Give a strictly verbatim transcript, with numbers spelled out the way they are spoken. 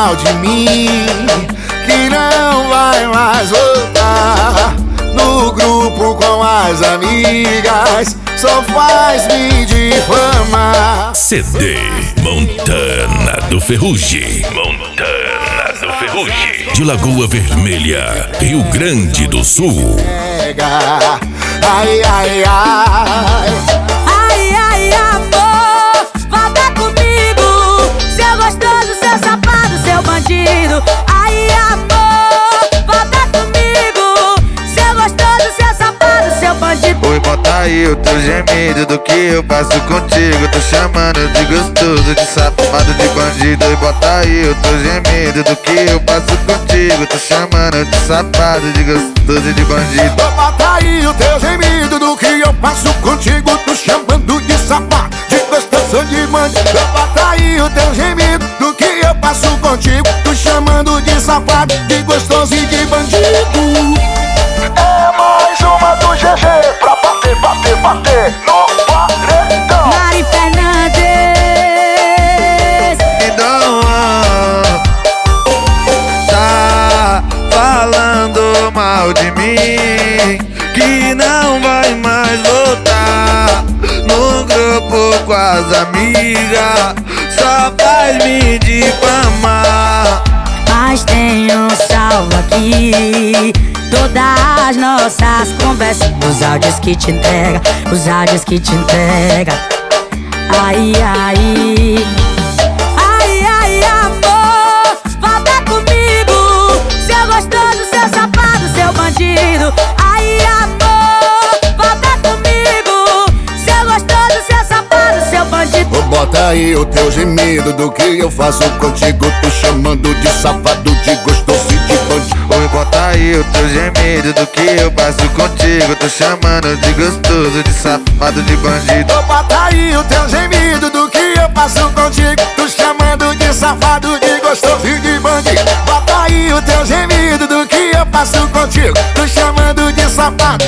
mal de mim, que não vai mais voltar. No grupo com as amigas, só faz me difamar. C D Montana do Ferrugem. Montana do Ferrugem. De Lagoa Vermelha, Rio Grande do Sul. Ai, ai, ai. Ai, ai, amor, volta comigo. Seu gostoso, seu safado, seu bandido. Ai, amor, volta comigo. Seu gostoso, seu safado, seu bandido. Oi, bota aí o teu gemido do que eu passo contigo. Tô chamando de gostoso, de safado, de bandido. Oi, bota aí o teu gemido do que eu passo contigo. Tô chamando de safado, de gostoso, de bandido. Bota aí o teu gemido do que eu passo contigo. Tô chamando de safado, de gostoso, de bandido. Bota aí o teu gemido do que eu passo contigo. Tô chamando de safado, de gostoso e de bandido. É mais uma do G G pra bater, bater, bater no paredão. Mari Fernandes. Então, tá falando mal de mim, que não vai mais voltar. No grupo com as amigas, só faz me difamar. Mas tem um salvo aqui. Todas as nossas conversas, os áudios que te entrega, os áudios que te entrega. Ai, ai. Ai, ai, amor, volta comigo. Seu gostoso, seu safado, seu bandido. Ai, amor, volta comigo. Seu gostoso, seu safado, seu bandido. Bota aí o teu gemido do que eu faço contigo. Tô chamando de safado, de gostoso e de bandido. Oi, bota aí o teu gemido do que eu passo contigo. Tô chamando de gostoso, de safado, de bandido. Bota aí o teu gemido do que eu passo contigo. Tô chamando de safado, de gostoso e de bandido. Bota aí o teu gemido do que eu passo contigo. Tô chamando de safado,